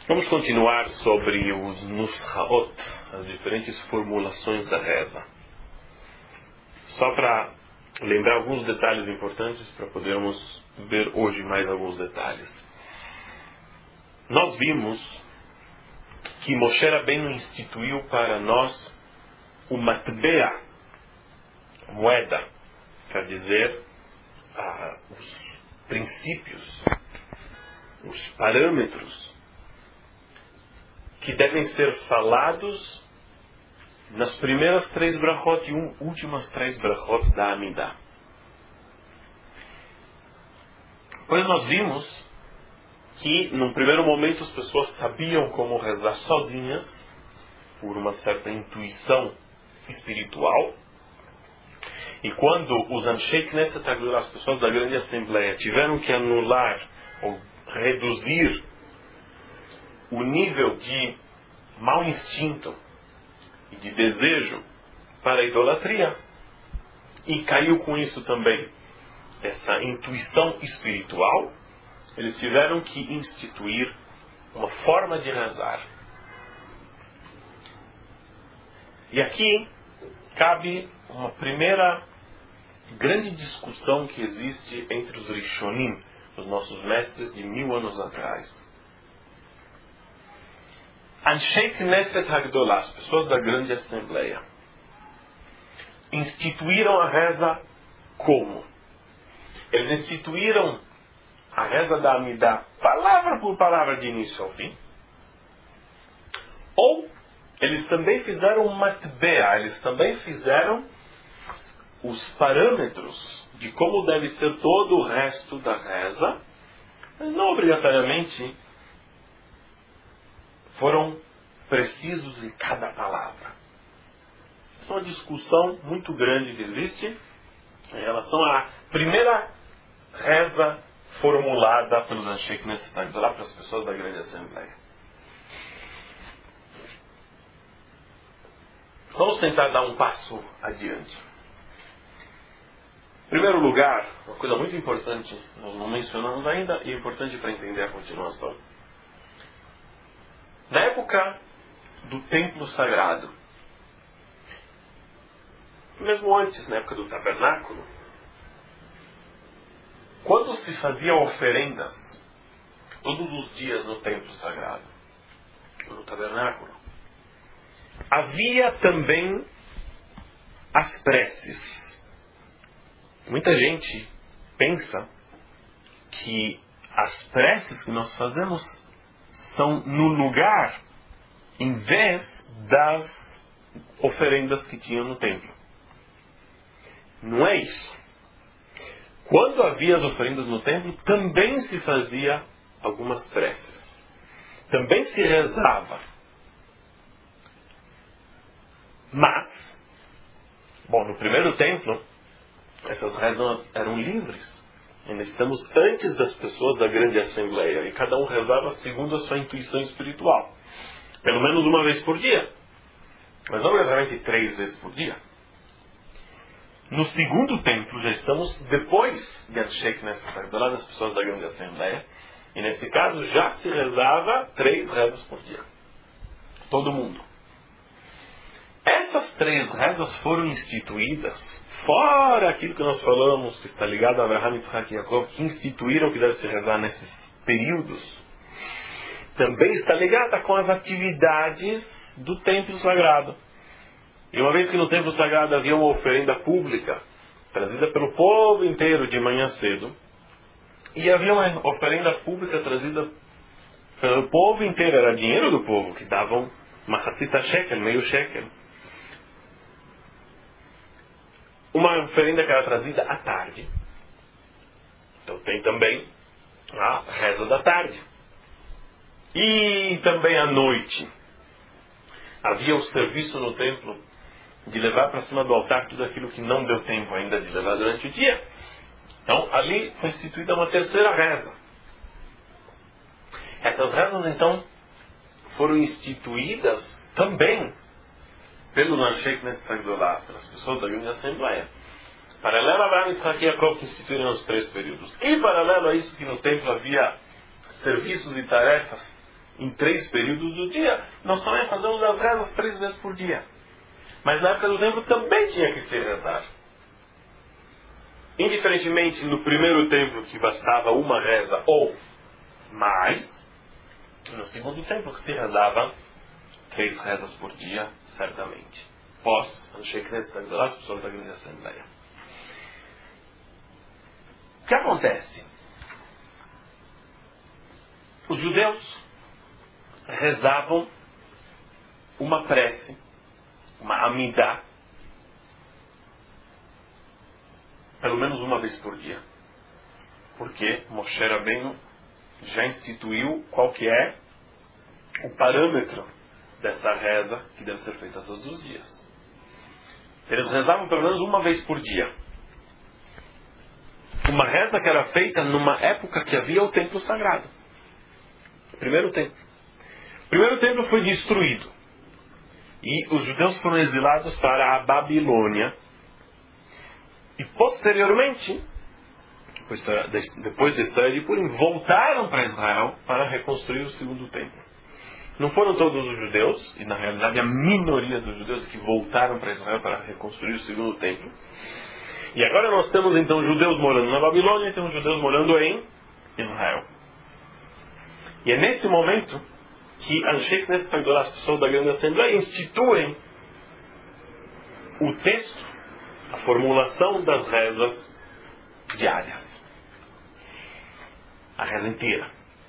Vamos continuar sobre os Nushaot, as diferentes formulações da reza. Só para lembrar alguns detalhes importantes para podermos ver hoje mais alguns detalhes. Nós vimos que Moshe Rabbeinu instituiu para nós o matbea, moeda, quer dizer, os princípios, os parâmetros que devem ser falados nas primeiras 3 brachot e últimas 3 brachot da Amidah. Pois nós vimos que, num primeiro momento, as pessoas sabiam como rezar sozinhas, por uma certa intuição espiritual. E quando os Anshei Knesset Hagdolah, as pessoas da grande assembleia, tiveram que anular ou reduzir o nível de mau instinto e de desejo para a idolatria, e caiu com isso também essa intuição espiritual, eles tiveram que instituir uma forma de rezar. E aqui cabe uma primeira grande discussão que existe entre os Rishonim, os nossos mestres de 1000 anos atrás. Anshei Knesset Hagdolah, as pessoas da grande assembleia, instituíram a reza como? Eles instituíram a reza da Amidah, palavra por palavra, de início ao fim. Ou eles também fizeram um matbea, eles também fizeram os parâmetros de como deve ser todo o resto da reza, mas não obrigatoriamente foram precisos em cada palavra. Essa é uma discussão muito grande que existe em relação à primeira reza formulada pelos Anshei Knesset Hagdolah para as pessoas da grande assembleia. Vamos tentar dar um passo adiante. Em primeiro lugar, uma coisa muito importante, nós não mencionamos ainda, e é importante para entender a continuação. Na época do templo sagrado, mesmo antes, na época do tabernáculo, quando se faziam oferendas todos os dias no templo sagrado, no tabernáculo, havia também as preces. Muita gente pensa que as preces que nós fazemos são no lugar, em vez das oferendas que tinham no templo. Não é isso. Quando havia as oferendas no templo, também se fazia algumas preces. Também se rezava. Mas, no primeiro templo, essas rezas eram livres. Ainda estamos antes das pessoas da grande assembleia. E cada um rezava segundo a sua intuição espiritual. Pelo menos uma vez por dia. Mas não necessariamente 3 vezes por dia. No segundo templo, já estamos depois de Anshei Knesset Hagdolah, das pessoas da grande assembleia. E nesse caso, já se rezava 3 rezas por dia. Todo mundo. Essas 3 rezas foram instituídas, fora aquilo que nós falamos, que está ligado a Abraham, Yitzhak e Yaakov, que instituíram que deve se rezar nesses períodos. Também está ligada com as atividades do templo sagrado. E uma vez que no templo sagrado havia uma oferenda pública, trazida pelo povo inteiro de manhã cedo, e havia uma oferenda pública trazida pelo povo inteiro, era dinheiro do povo, que davam machatzita shekel, meio shekel. Uma oferenda que era trazida à tarde. Então tem também a reza da tarde. E também à noite. Havia o serviço no templo de levar para cima do altar tudo aquilo que não deu tempo ainda de levar durante o dia. Então ali foi instituída uma terceira reza. Essas rezas então foram instituídas também pelos Anshei Knesset Hagdolah, pelas pessoas da grande assembleia. Paralelo a Abraham, Yitzhak e Yaakov, que instituíram os 3 períodos. E paralelo a isso, que no templo havia serviços e tarefas em 3 períodos do dia. Nós também fazemos as rezas 3 vezes por dia. Mas na época do templo também tinha que se rezar. Indiferentemente no primeiro templo que bastava uma reza ou mais, no segundo templo que se rezava 3 rezas por dia, certamente. Pós, Anshei Knesset, as pessoas da grande assembleia. O que acontece? Os judeus rezavam uma prece, uma amidá, pelo menos uma vez por dia. Porque Moshe Rabbeinu já instituiu qual que é o parâmetro dessa reza que deve ser feita todos os dias. Eles rezavam pelo menos uma vez por dia. Uma reza que era feita numa época que havia o templo sagrado. O primeiro templo. O primeiro templo foi destruído. E os judeus foram exilados para a Babilônia. E posteriormente, depois da história de Purim, voltaram para Israel para reconstruir o segundo templo. Não foram todos os judeus, e na realidade a minoria dos judeus que voltaram para Israel para reconstruir o segundo templo. E agora nós temos então judeus morando na Babilônia e temos judeus morando em Israel. E é nesse momento que Anshei Knesset, as pessoas da grande assembleia, instituem o texto, a formulação das rezas diárias. A reza inteira.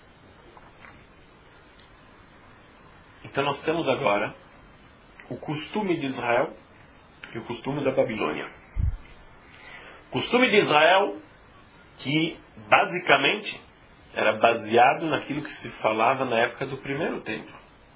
Então nós temos agora o costume de Israel e o costume da Babilônia. O costume de Israel, que basicamente era baseado naquilo que se falava na época do primeiro templo.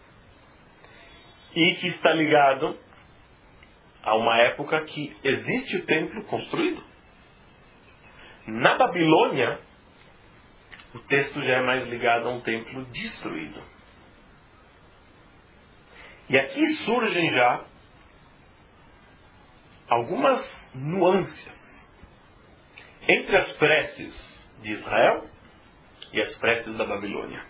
E que está ligado a uma época que existe o templo construído. Na Babilônia, o texto já é mais ligado a um templo destruído. E aqui surgem já algumas nuances entre as preces de Israel e as preces da Babilônia.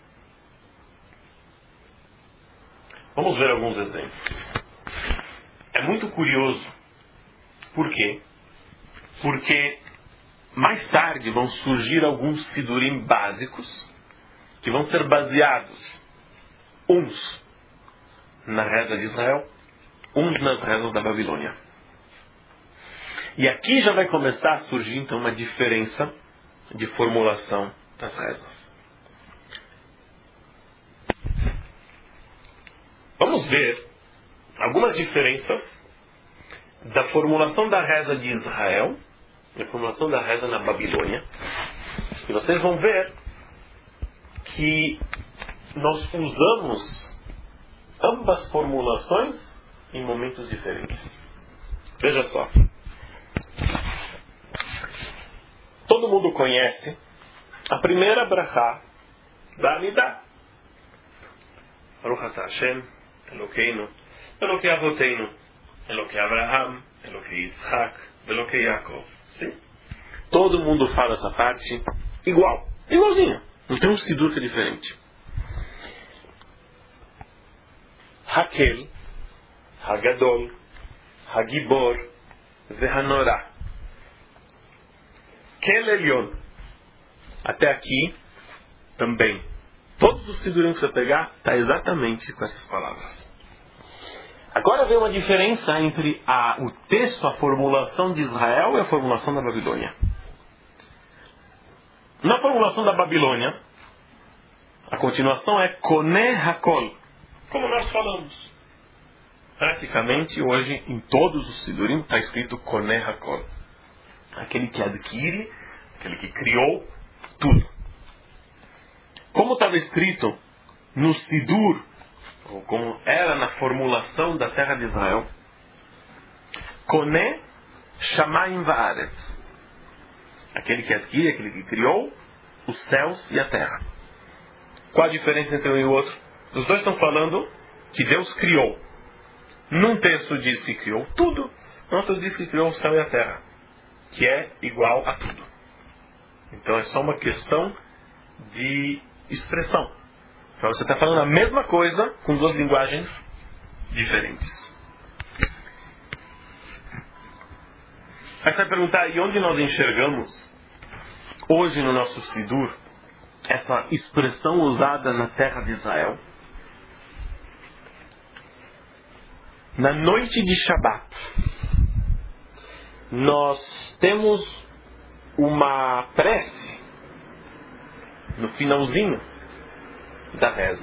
Vamos ver alguns exemplos. É muito curioso. Por quê? Porque mais tarde vão surgir alguns sidurim básicos que vão ser baseados uns na reza de Israel, uns nas rezas da Babilônia. E aqui já vai começar a surgir então uma diferença de formulação das rezas. Vamos ver algumas diferenças da formulação da reza de Israel e a formulação da reza na Babilônia. E vocês vão ver que nós usamos ambas formulações em momentos diferentes. Veja só. Todo mundo conhece a primeira brachá da Amidá. Baruch atah Hashem, Elokeinu, Elokei Avoteinu, Elokei Abraham, Elokei Yitzhak, Elokei Yaakov. Sim? Todo mundo fala essa parte igual. Igualzinho. Não tem um sidur que é diferente. Hakel, Hagadol, Hagibor, Vehanorá. Kel Elyon. Até aqui, também. Todos os sidurim que você pegar, está exatamente com essas palavras. Agora vem uma diferença entre o texto, a formulação de Israel e a formulação da Babilônia. Na formulação da Babilônia, a continuação é Koneh Hakol, como nós falamos. Praticamente hoje em todos os sidurim está escrito Koneh Hakol. Aquele que adquire, aquele que criou tudo. Como estava escrito no Sidur, ou como era na formulação da terra de Israel, Koneh Shamayim Va'aretz. Aquele que adquire, aquele que criou os céus e a terra. Qual a diferença entre um e o outro? Os dois estão falando que Deus criou. Num texto diz que criou tudo, no outro diz que criou o céu e a terra, que é igual a tudo. Então é só uma questão de expressão. Então você está falando a mesma coisa com duas linguagens diferentes. Aí você vai perguntar, e onde nós enxergamos hoje no nosso Sidur essa expressão usada na terra de Israel? Na noite de Shabat, nós temos uma prece no finalzinho da reza.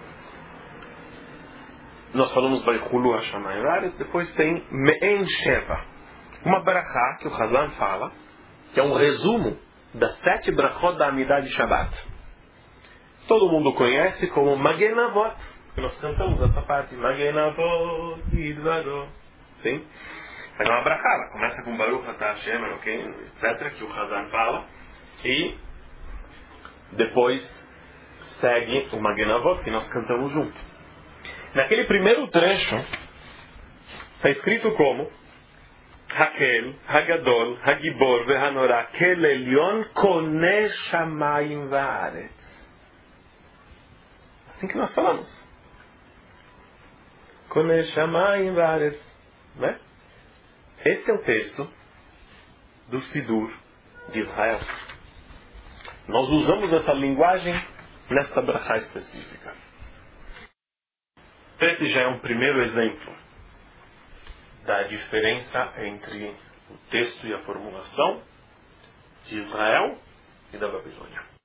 Nós falamos Vaychulu Hashamayim Va'aretz, depois tem Me'en Sheva, uma brachá que o Hazan fala, que é um resumo das 7 brachot da Amidah de Shabbat. Todo mundo conhece como Magen Avot, que nós cantamos essa parte, Magen Avot Yidvaro. Sim? Mas é uma brachá, ela começa com Baruch Atah Hashem Elokeinu, etc., que o Hazan fala, e depois segue o Magen Avot, que nós cantamos junto. Naquele primeiro trecho, está escrito como Hakel, Hagadol, Hagibor, Vehanorá, Kel Elyon, Koneh Shamayim Va'aretz. Assim que nós falamos. Koneh Shamayim Va'aretz. Né? Esse é o texto do Sidur de Israel. Nós usamos essa linguagem nesta brachá específica. Esse já é um primeiro exemplo da diferença entre o texto e a formulação de Israel e da Babilônia.